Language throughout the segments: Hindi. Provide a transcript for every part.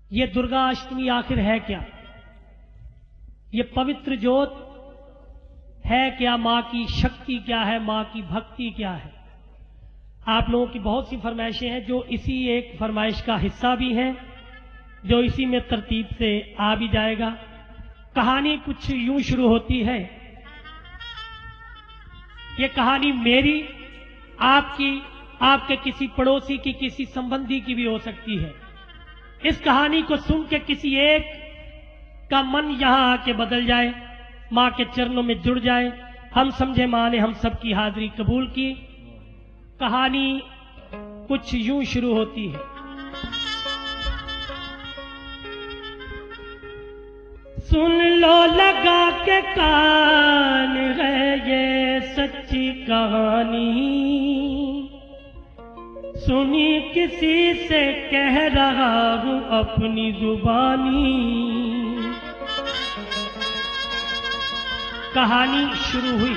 ये दुर्गाष्टमी आखिर है क्या? ये पवित्र ज्योत है क्या? मां की शक्ति क्या है? मां की भक्ति क्या है? आप लोगों की बहुत सी फरमाइशें हैं जो इसी एक फरमाइश का हिस्सा भी हैं, जो इसी में तरतीब से आ भी जाएगा। कहानी कुछ यूं शुरू होती है। ये कहानी मेरी, आपकी, आपके किसी पड़ोसी की, किसी संबंधी की भी हो सकती है। इस कहानी को सुन के किसी एक का मन यहां आके बदल जाए, मां के चरणों में जुड़ जाए। हम समझे मां ने हम सबकी हाजिरी कबूल की। कहानी कुछ यूं शुरू होती है। सुन लो लगा के कान है ये सच्ची कहानी, सुनी किसी से कह रहा हूं अपनी जुबानी। कहानी शुरू हुई।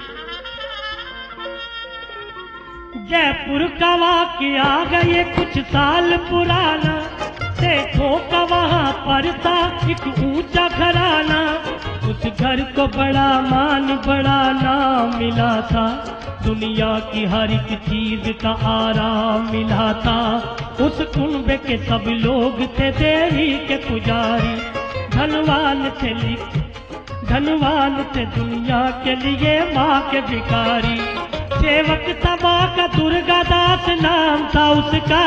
जयपुर का वाकया गए कुछ साल पुराना, देखो का वहां पर था एक ऊंचा घराना। उस घर को बड़ा मान बड़ा नाम मिला था, दुनिया की हर एक चीज का आराम मिला था। उस कुंबे के सब लोग थे देवी के पुजारी, धनवान थे दुनिया के लिए माँ के भिखारी। सेवक था माँ का दुर्गा दास नाम था उसका,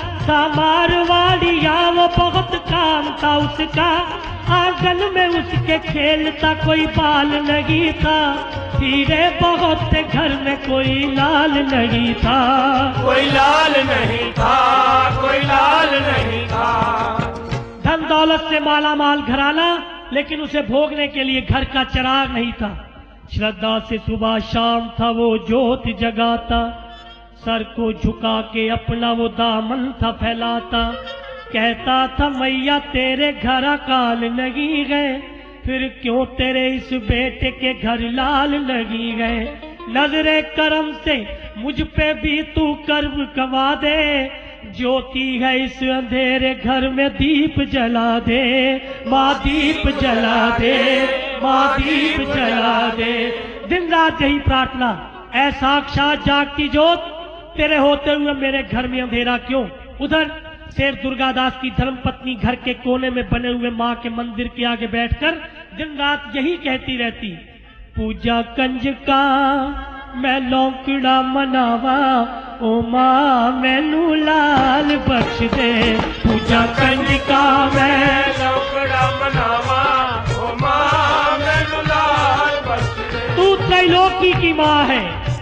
मारवाड़िया वो बहुत काम था उसका। आंगन में उसके खेलता कोई बाल नहीं था, हीरे बहुत थे घर में कोई लाल नहीं था। कोई लाल नहीं था, कोई लाल नहीं था। धन दौलत से माला माल घराना, लेकिन उसे भोगने के लिए घर का चिराग नहीं था। श्रद्धा से सुबह शाम था वो ज्योत जगाता, सर को झुका के अपना वो दामन था फैलाता। कहता था मैया तेरे घर अकाल नहीं गए, फिर क्यों तेरे इस बेटे के घर लाल नहीं गए। नजरे करम से मुझ पे भी तू कर्म कमा दे, ज्योति है इस अंधेरे घर में दीप जला दे। माँ दीप जला दे, माँ दीप जला दे। दिन रात यही प्रार्थना, ऐ साक्षात जागती ज्योत, तेरे होते हुए मेरे घर में अंधेरा क्यों। उधर शेर दुर्गादास की धर्मपत्नी घर के कोने में बने हुए माँ के मंदिर के आगे बैठकर दिन रात यही कहती रहती, पूजा कंज का मैं लौकड़ा मनावा, ओ माँ मैनू लाल बख्श दे। पूजा कंज का मैं लौकड़ा मनावा, ओ माँ मैनू लाल बख्श दे। तू त्रैलोकी की माँ है,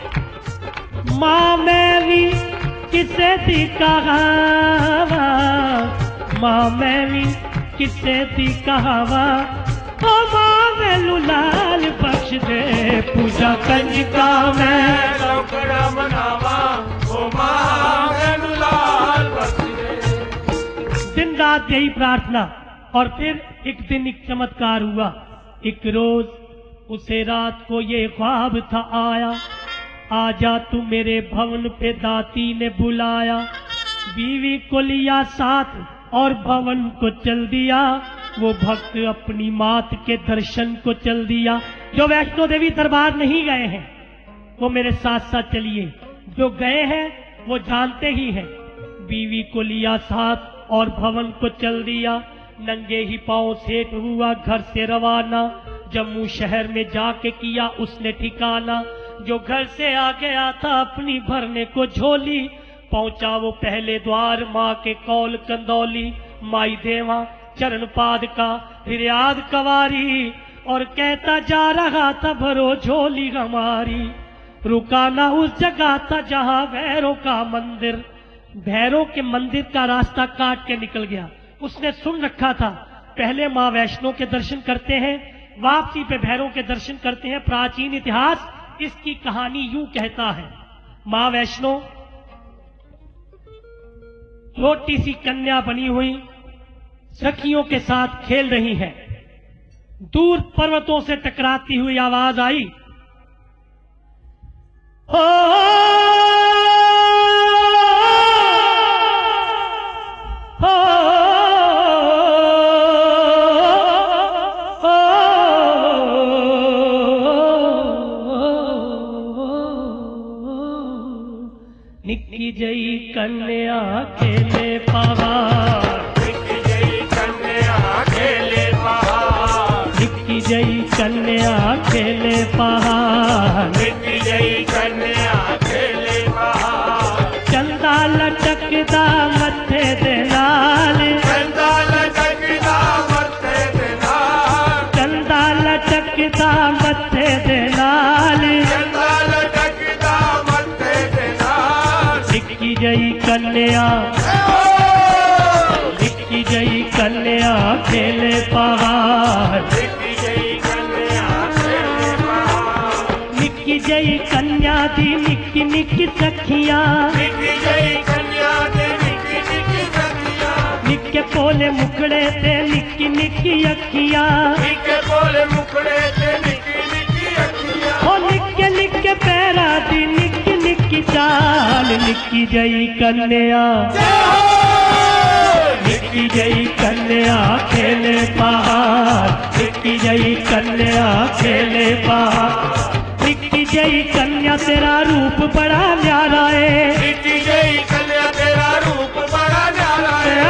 माँ मैं भी किसे दी कहावा, माँ मैं भी किसे दी कहावा, ओ माँ मैनू लाल बख्श दे। पूजा कंज का मैं लौकड़ा मनावा, ओ माँ मैनू लाल बख्श दे। दिन रात यही प्रार्थना। और फिर एक दिन एक चमत्कार हुआ। एक रोज उसे रात को ये ख्वाब था आया, आजा तू मेरे भवन पे दाती ने बुलाया। बीवी को लिया साथ और भवन को चल दिया, वो भक्त अपनी मात के दर्शन को चल दिया। जो वैष्णो देवी दरबार नहीं गए हैं वो मेरे साथ साथ चलिए, जो गए हैं वो जानते ही हैं। बीवी को लिया साथ और भवन को चल दिया, नंगे ही पांव सेठ हुआ घर से रवाना। जम्मू शहर में जाके किया उसने ठिकाना, जो घर से आ गया था अपनी भरने को झोली। पहुंचा वो पहले द्वार माँ के कौल कंदौली, माई देवा चरण पाद का फिर याद कवारी। और कहता जा रहा था भरो झोली हमारी, रुकाना उस जगह था जहाँ भैरव का मंदिर। भैरव के मंदिर का रास्ता काट के निकल गया। उसने सुन रखा था पहले माँ वैष्णो के दर्शन करते हैं, वापसी पे भैरव के दर्शन करते हैं। प्राचीन इतिहास इसकी कहानी यूं कहता है, माँ वैष्णो छोटी सी कन्या बनी हुई सखियों के साथ खेल रही है। दूर पर्वतों से टकराती हुई आवाज आई, हो हो पहाड़। निकी जई कन्या खेले पहाड़। चंदा लटकदा मथे दे नाल, चंदा लटकदा मथे दे नाल। चंदा लटकदा मथे दे नाल। चंदा लटकदा मथे दे नाल। निकी जई कन्या, निकी जई कन्या खेले पहाड़। निकी जई कन्या खेले पहाड़। निकी जई कन्या दी निकी निकी सखियां, निकी जई कन्या दे निकी निकी सखियां। निके पोले मुखड़े ते निकी निकी अखियां। निके बोले मुखड़े ते निकी निकी अखियां। ओ निके निके पैरा दी निकी निकी चाल। निकी जई कन्या, निकी जई कन्या खेले पहाड़। निकी जई कन्या खेले पहाड़। निकी जई कन्या तेरा रूप बड़ा न्यारा है। निकी जई कन्या तेरा रूप बड़ा न्यारा है।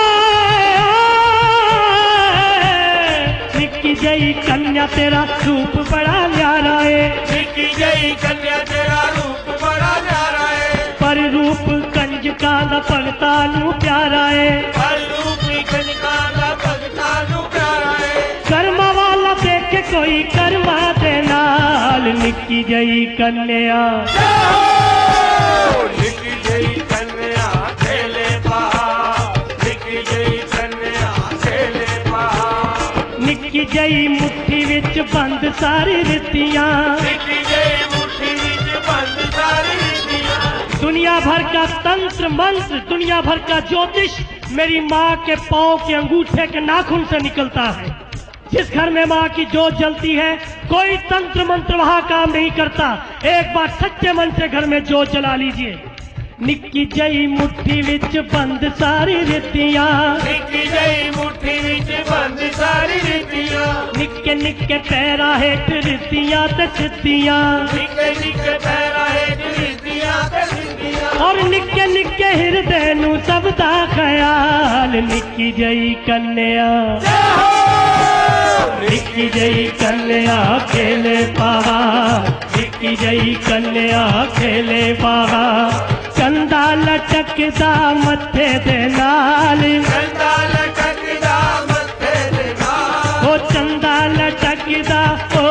निकी जई कन्या तेरा रूप बड़ा न्यारा है। निकी जई कन्या तेरा रूप बड़ा न्यारा है। पर रूप कंजका दा भगता नू प्यारा है। पर रूप कंजका दा भगता नू प्यारा है। कर्मा वाला देखे कोई कर्मा दे नाल। निकी जई कन्या, निकी जई कन्या खेले पहाड़। निकी जई कन्या खेले पहाड़। निकी जई मुट्ठी विच बंद सारी रितियां। निकी जई मुट्ठी विच बंद सारी रीतियां। दुनिया भर का तंत्र मंत्र, दुनिया भर का ज्योतिष मेरी माँ के पाँव के अंगूठे के नाखून से निकलता है। जिस घर में माँ की जोत जलती है कोई तंत्र मंत्र वहां काम नहीं करता। एक बार सच्चे मन से घर में जोत जला लीजिए। निकी जई मुट्ठी विच बंद सारी रितियां। निकी जई मुट्ठी विच बंद सारी रीतियां। निक्के निक्के पैरा हेठ रितियां ते सिद्धियां। निके निके पैरा हेठ रीतियां ते सिद्धियां। और निक्के निक्के हृदय नू सबदा ख्याल। निकी जई कन्या, निकी जई कन्या खेले पहाड़। निकी जई कन्या खेले पहाड़। चंदा लटकदा मथे दे नाल। चंदा लटकदा मथे दे नाल। ओ चंदा लटकदा, ओ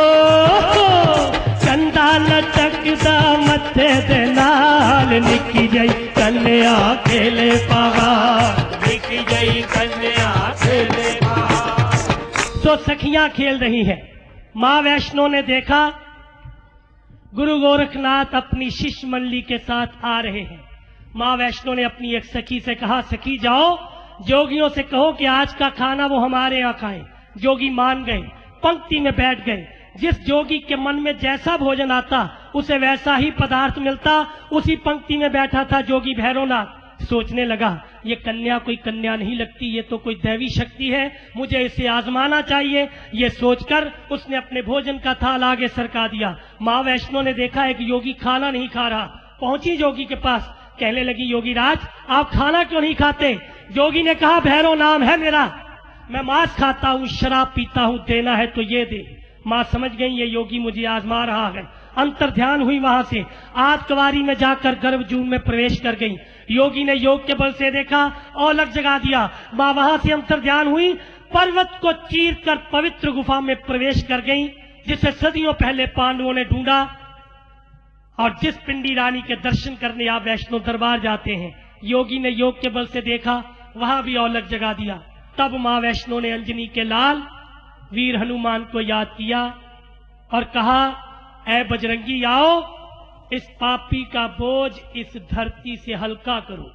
चंदा लटकदा मथे दे नाल। निकी जई कन्या खेले पहाड़। निकी जई कन्या खेले पहाड़। तो सखियां खेल रही हैं। मां वैष्णो ने देखा गुरु गोरखनाथ अपनी शिष्य मंडली के साथ आ रहे हैं। मां वैष्णो ने अपनी एक सखी से कहा, सखी जाओ जोगियों से कहो कि आज का खाना वो हमारे यहाँ खाएं। जोगी मान गए, पंक्ति में बैठ गए। जिस जोगी के मन में जैसा भोजन आता उसे वैसा ही पदार्थ मिलता। उसी पंक्ति में बैठा था जोगी भैरवनाथ। सोचने लगा ये कन्या कोई कन्या नहीं लगती, ये तो कोई दैवी शक्ति है, मुझे इसे आजमाना चाहिए। ये सोचकर उसने अपने भोजन का थाल आगे सरका दिया। माँ वैष्णो ने देखा एक योगी खाना नहीं खा रहा। पहुंची जोगी के पास, कहने लगी योगी राज आप खाना क्यों नहीं खाते? जोगी ने कहा भैरव नाम है मेरा, मैं मांस खाता हूँ, शराब पीता हूँ, देना है तो ये दे। माँ समझ गई ये योगी मुझे आजमा रहा है। अंतर ध्यान हुई, वहां से आध कवारी में जाकर गर्भजून में प्रवेश कर गई। योगी ने योग के बल से देखा, औलक जगा दिया। माँ वहां से अंतर ध्यान हुई, पर्वत को चीर कर पवित्र गुफा में प्रवेश कर गई, जिसे सदियों पहले पांडवों ने ढूंढा। और जिस पिंडी रानी के दर्शन करने आप वैष्णो दरबार जाते हैं, योगी ने योग के बल से देखा, वहां भी औलक जगा दिया। तब माँ वैष्णो ने अंजनी के लाल वीर हनुमान को याद किया और कहा, ऐ बजरंगी आओ, इस पापी का बोझ इस धरती से हल्का करो।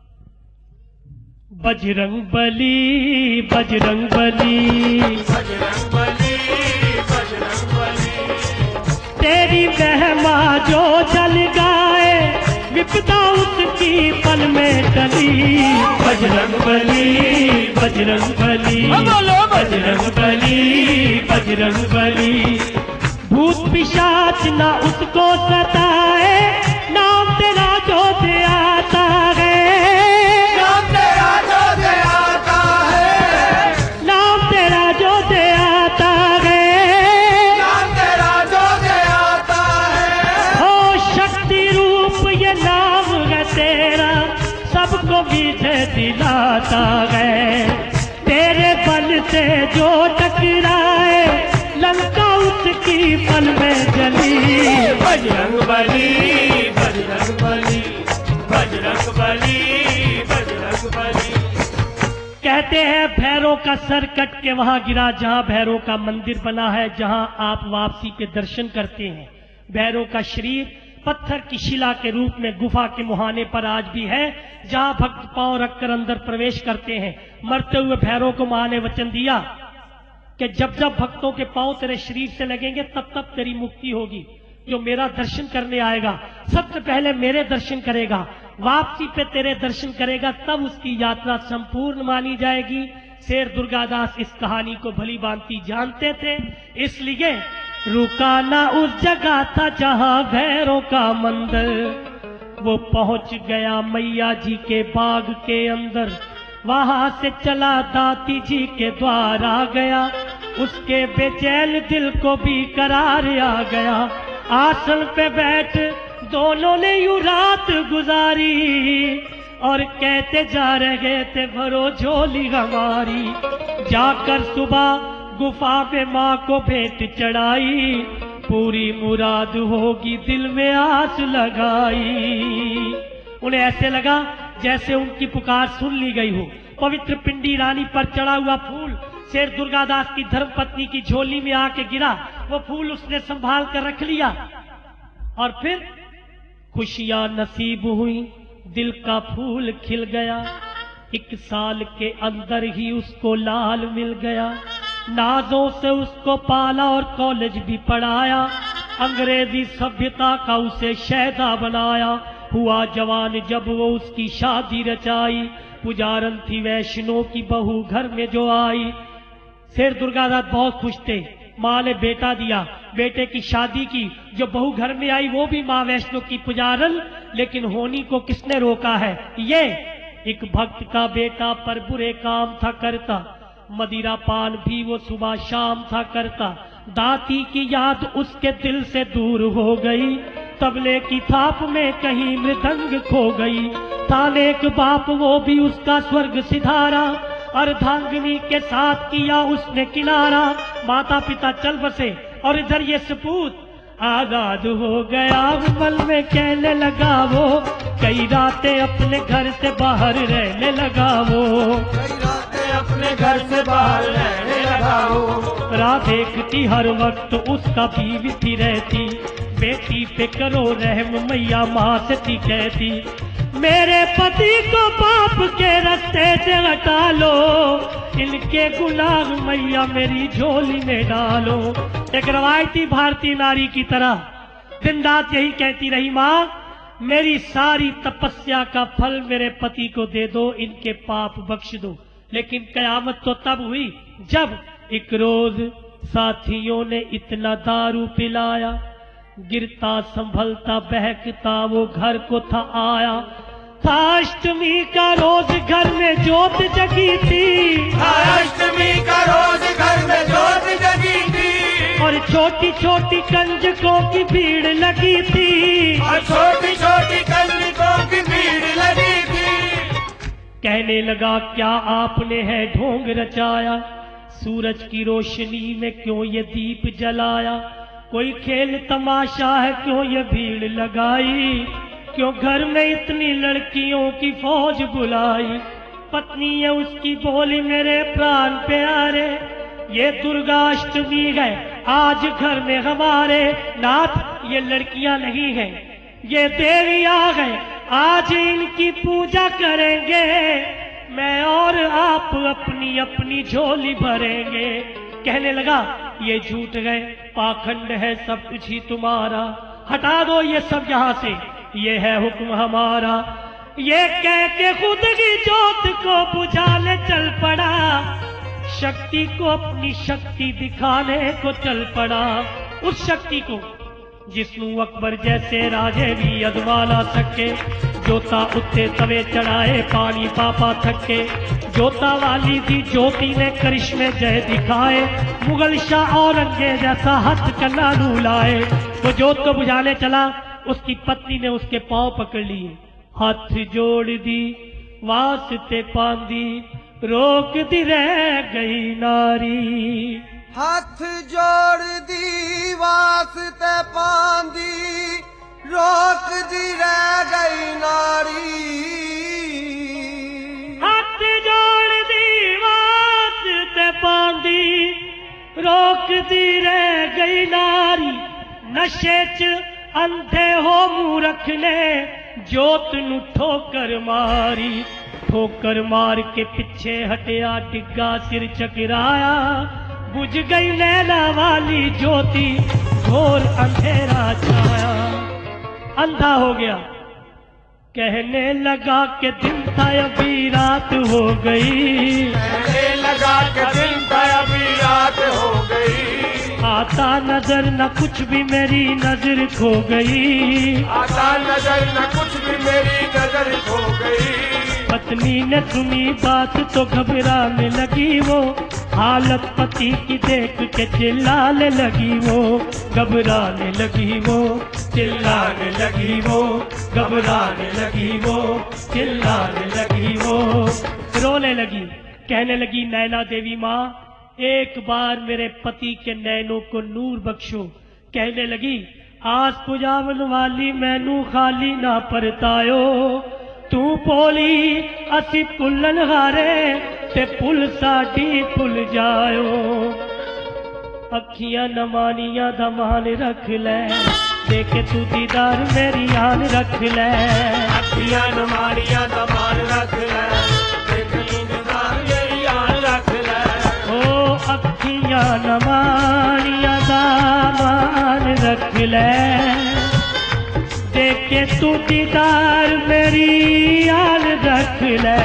बजरंग बली बजरंग बली बजरंग बली बजरंग बली। तेरी महिमा जो जल गाए, विपदा उसकी पल में टली। बजरंग बली बजरंग बली बजरंग बली बजरंग बली। भूत पिशाच ना उसको सताए, नाम तेरा जो दे आता है। नाम तेरा जो दे आता है। नाम तेरा जो दे आता है। नाम तेरा जो दे आ गए। तेरे बल से जो टकराए लंका उसकी पल में जली। बजरंग बली, बजरंग बली, बजरंग बली, बजरंग बली। कहते हैं भैरव का सर कट के वहां गिरा जहां भैरव का मंदिर बना है, जहां आप वापसी के दर्शन करते हैं। भैरव का शरीर पत्थर की शिला के रूप में गुफा के मुहाने पर आज भी है, जहां भक्त पांव रखकर अंदर प्रवेश करते हैं। मरते हुए भैरव को मां ने वचन दिया कि जब जब भक्तों के पांव तेरे शरीर से लगेंगे तब तब तेरी मुक्ति होगी। जो मेरा दर्शन करने आएगा सबसे पहले मेरे दर्शन करेगा, वापसी पे तेरे दर्शन करेगा, तब उसकी यात्रा संपूर्ण मानी जाएगी। शेर दुर्गादास इस कहानी को भली भांति जानते थे, इसलिए रुका ना उस जगह था जहां भैरव का मंदिर। वो पहुंच गया मैया जी के बाग के अंदर, वहां से चला दाती जी के द्वार आ गया। उसके बेचैन दिल को भी करार आ गया। आसन पे बैठ दोनों ने यूं रात गुजारी और कहते जा रहे थे भरो झोली हमारी। जाकर सुबह गुफा में माँ को भेंट चढ़ाई, पूरी मुराद होगी दिल में आस लगाई। उन्हें ऐसे लगा जैसे उनकी पुकार सुन ली गई हो। पवित्र पिंडी रानी पर चढ़ा हुआ फूल शेर दुर्गादास की धर्मपत्नी की झोली में आके गिरा। वो फूल उसने संभाल कर रख लिया और फिर खुशियां नसीब हुई, दिल का फूल खिल गया। 1 साल के अंदर ही उसको लाल मिल गया। नाजों से उसको पाला और कॉलेज भी पढ़ाया। अंग्रेजी सभ्यता का उसे शहदा बनाया। हुआ जवान जब वो उसकी शादी रचाई। पुजारन थी वैष्णो की बहू घर में जो आई। शेर दुर्गादास बहुत खुश थे। माँ ने बेटा दिया, बेटे की शादी की। जो बहू घर में आई वो भी माँ वैष्णो की पुजारन, लेकिन होनी को किसने रोका है? ये एक भक्त का बेटा पर बुरे काम था करता। मदिरा पान भी वो सुबह शाम था करता। दाती की याद उसके दिल से दूर हो गई। तबले की थाप में कहीं मृदंग खो गई। ताने एक बाप वो भी उसका स्वर्ग सिधारा। अर्धांगिनी के साथ किया उसने किनारा। माता पिता चल बसे और इधर ये सपूत आजाद हो गया। पल में कहने लगा वो, कई रातें अपने घर से बाहर रहने लगा वो। कई रातें अपने घर से बाहर रहने लगा वो। रात देखती हर वक्त उसका बीवी थी रहती। बेटी पे करो रहम मैया माँ से थी कहती। मेरे पति को पाप के रास्ते से हटा लो। इनके गुलाम मैया मेरी झोली में डालो। एक रवायती भारतीय नारी की तरह दिन रात यही कहती रही, माँ मेरी सारी तपस्या का फल मेरे पति को दे दो, इनके पाप बख्श दो। लेकिन कयामत तो तब हुई जब एक रोज साथियों ने इतना दारू पिलाया। गिरता संभलता बहकता वो घर को था आया। था अष्टमी का रोज घर में जोत जगी थी। अष्टमी का रोज घर में जोत जगी थी। और छोटी छोटी कंजकों की भीड़ लगी थी। और छोटी छोटी कंजकों की भीड़ लगी थी। कहने लगा क्या आपने है ढोंग रचाया। सूरज की रोशनी में क्यों ये दीप जलाया। कोई खेल तमाशा है क्यों ये भीड़ लगाई। क्यों घर में इतनी लड़कियों की फौज बुलाई। पत्नी है उसकी बोली मेरे प्राण प्यारे, ये दुर्गाष्टमी है आज घर में हमारे। नाथ ये लड़कियां नहीं हैं, ये देवी आ गए, आज इनकी पूजा करेंगे। मैं और आप अपनी अपनी झोली भरेंगे। कहने लगा ये झूठ है, पाखंड है, सब कुछ ही तुम्हारा। हटा दो ये सब यहाँ से, ये है हुक्म हमारा। ये कह के खुद की जोत को बुझाने चल पड़ा। शक्ति को अपनी शक्ति दिखाने को चल पड़ा। उस शक्ति को जिसनु अकबर जैसे राजे भी अजमा ना सके। जोता उत्ते तवे चढ़ाए पानी पापा थके। जोता वाली थी ज्योति ने करिश्मे जय दिखाए। मुगल शाह औरंगजेब जैसा हथ कन्ना लाए। वो जोत को बुझाने चला, उसकी पत्नी ने उसके पांव पकड़ लिए, हाथ जोड़ दी, वास्ते पांदी रोक दी रह गई नारी। हाथ जोड़ दी वास्ते पांदी रोक दी रह गई नारी। हाथ जोड़ दी वास्ते पांदी रोक दी रह गई नारी। नशे च अंधे हो मूरख ने जोत नू ठोकर मारी। ठोकर मार के पीछे हटिया डिग्गा सिर चकराया। बुझ गई नैना वाली ज्योति घोर अंधेरा छाया। अंधा हो गया कहने लगा कि दिन था अभी रात हो गई। कहने लगा कि दिन था अभी रात हो गई। आता नजर न कुछ भी मेरी नजर खो गई। आता नजर न कुछ भी मेरी नजर खो गई। पत्नी ने सुनी बात तो घबराने लगी वो। हालत पति की देख के चिल्लाने लगी वो। घबराने लगी वो चिल्लाने लगी वो। घबराने लगी वो चिल्लाने लगी वो। रोने लगी कहने लगी नैना देवी माँ एक बार मेरे पति के नैनों को नूर बख्शो। कहने लगी आस पुजावन वाली मैनू खाली ना परतायो। तू बोली असी पुलन हारे ते पुल साडी पुल जायो। अखियां नमानियां दा मान रख ले देखे तू दीदार मेरी आन रख ले। अखियां नमानियां दा मान रख ले देखे तू दीदार मेरी आन रख ले। ओ अखियां नमानियां दा मान रख ले देखे तू दीदार मेरी आन रख ले।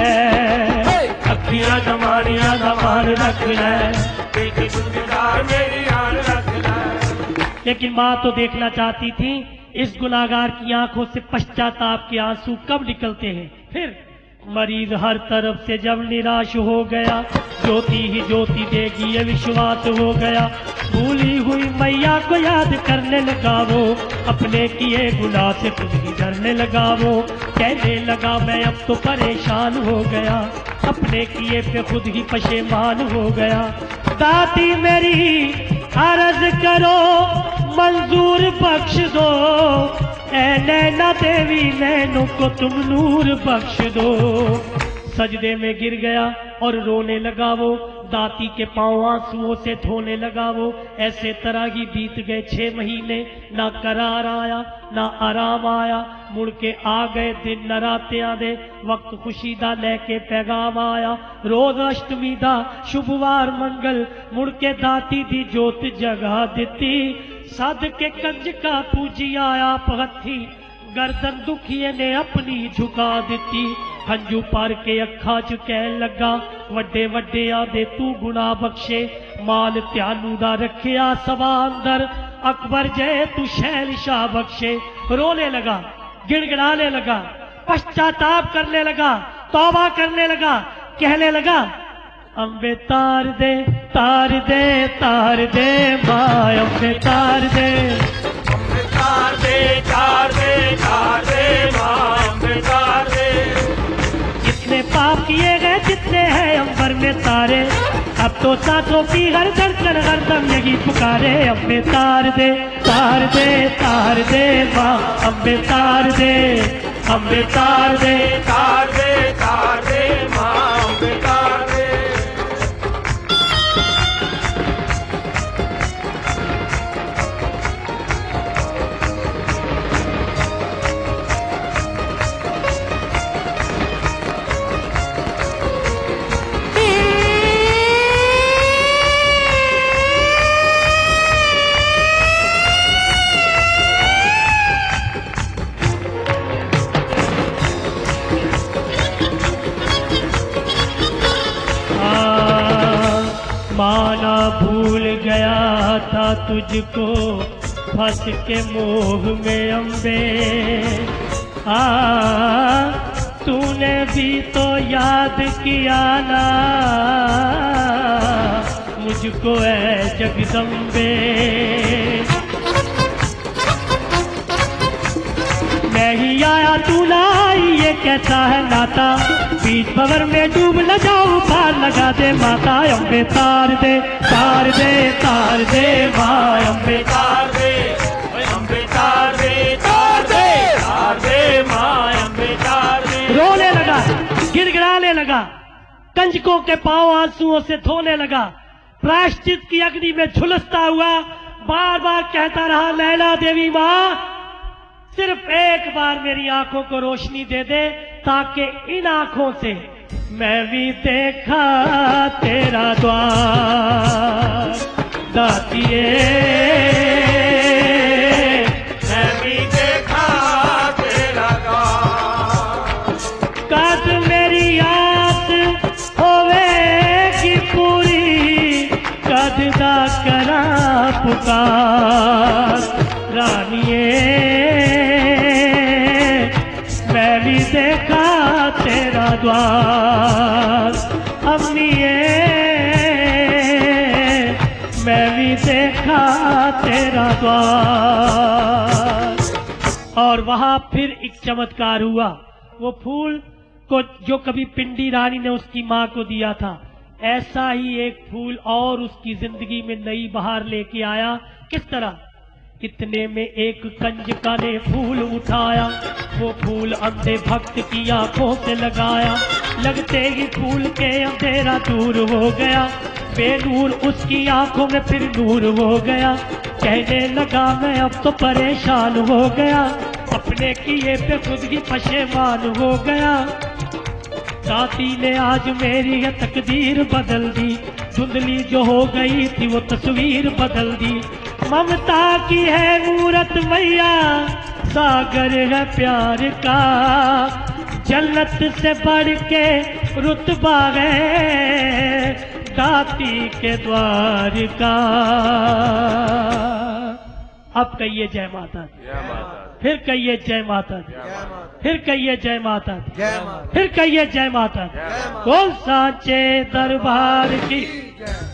अखियां नमानियां दा मान रख ले देखे तू दीदार मेरी आन रख ले। लेकिन माँ तो देखना चाहती थी इस गुनाहगार की आंखों से पश्चाताप के आंसू कब निकलते हैं। फिर मरीज हर तरफ से जब निराश हो गया ज्योति ही ज्योति देगी ये विश्वास हो गया। भूली हुई मैया को याद करने लगा वो। अपने किए गुनाह से खुद ही डरने लगा वो। कहने लगा मैं अब तो परेशान हो गया। अपने किए पे खुद ही पशेमान हो गया। दाती मेरी अर्ज करो मंजूर बख्श दो। ऐ नैना देवी नैनों को तुम नूर बख्श दो। सजदे में गिर गया और रोने लगा वो। दाती के पांव आंसुओं से धोने लगा वो। ऐसे तरह ही बीत गए 6 महीने। ना करार आया ना आराम आया। मुड़ के आ गए दिन नरात्यां दे वक्त खुशी दा लेके पैगाम आया। रोज अष्टमी दा शुभवार मंगल मुड़ के दाती दी जोत जगा दिती। सद के कंजका पूजी आया पहथी गर्दन दुखिए ने अपनी झुका दिती। हंजू पार के अखा च कह लगा वड्डे वड्डे आदे तू गुना बख्शे। माल त्यानू दा रखिया सवा अंदर अकबर जय तू शहनशाह बख्शे। रोने लगा गिड़गिड़ाने लगा पश्चाताप करने लगा तौबा करने लगा। कहने लगा अम्बे तार दे तार दे तार दे माँ अम्बे तार दे। अम्बे तार दे तार दे तार दे माँ अम्बे तार दे। जितने पाप किए गए जितने हैं अंबर में तारे अब तो सांसों की हर धड़कन हर दम यही पुकारे। अम्बे तार दे तार दे तार दे माँ अम्बे तार दे। अम्बे तार दे तार दे तार दे माँ अम्बे तार दे। माना भूल गया था तुझको फंस के मोह में अम्बे। तूने भी तो याद किया ना मुझको ऐ जगदम्बे। मैं ही आया तू ना आई ये कैसा है नाता। बीच भंवर में डूब न जाऊं, पार लगा दे माता अम्बे, तार दे तार दे तार दे माँ अम्बे, तार दे अम्बे, तार दे तार दे तार दे माँ अम्बे, तार दे। रोने लगा, गिड़गिड़ाने लगा, कंजकों के पांव आंसुओं से धोने लगा, प्रायश्चित की अग्नि में झुलसता हुआ बार बार कहता रहा, लैला देवी माँ सिर्फ एक बार मेरी आंखों को रोशनी दे दे, ताकि इन आंखों से मैं भी देखा तेरा द्वार। दातिए मैं भी देखा तेरा द्वार। कद मेरी आस होवेगी पूरी, कद दा करा पुकार। रानिए मैं भी देखा तेरा द्वार, अम्मीए मैं भी देखा तेरा द्वार। और वहां फिर एक चमत्कार हुआ। वो फूल को जो कभी पिंडी रानी ने उसकी माँ को दिया था, ऐसा ही एक फूल और उसकी जिंदगी में नई बहार लेके आया। किस तरह? इतने में एक कंजका ने फूल उठाया, वो फूल अंधे भक्त की आंखों से लगाया, लगते ही फूल के अंधेरा दूर हो गया, बेनूर उसकी आंखों में फिर नूर हो गया। कहने लगा मैं अब तो परेशान हो गया, अपने किए पे खुद ही पशेमान हो गया। दाती ने आज मेरी ये तकदीर बदल दी, धुंधली जो हो गई थी वो तस्वीर बदल दी। ममता की है मूरत मैया, सागर है प्यार का, जन्नत से बढ़ के रुतबा है दाती के द्वार का। अब कहिए जय माता दी, फिर कहिए जय माता दी, फिर कहिए जय माता दी, फिर कहिए जय माता दी। बोल साचे दरबार की।